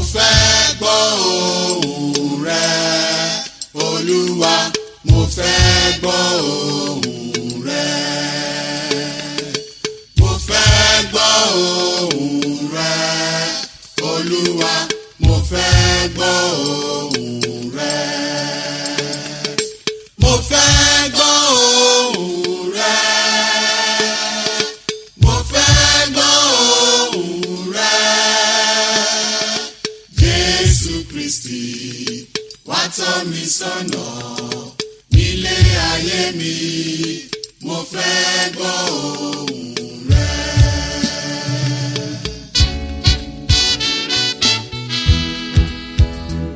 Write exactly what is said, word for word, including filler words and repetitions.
fẹ́ gbọ́ ohùn rẹ Olúwa mo fẹ́ gbọ́ ohùn rẹ mo fẹ́ gbọ́ ohùn rẹ Olúwa mo fẹ́ gbọ́ ohùn rẹ mo fẹ́ gbọ́ ohùn rẹ mo fẹ́ gbọ́ ohùn rẹ Jésù Kristi wá tọ́ mi sọ́nà nílé ayé mi mo fẹ́ gbọ́ ohùn.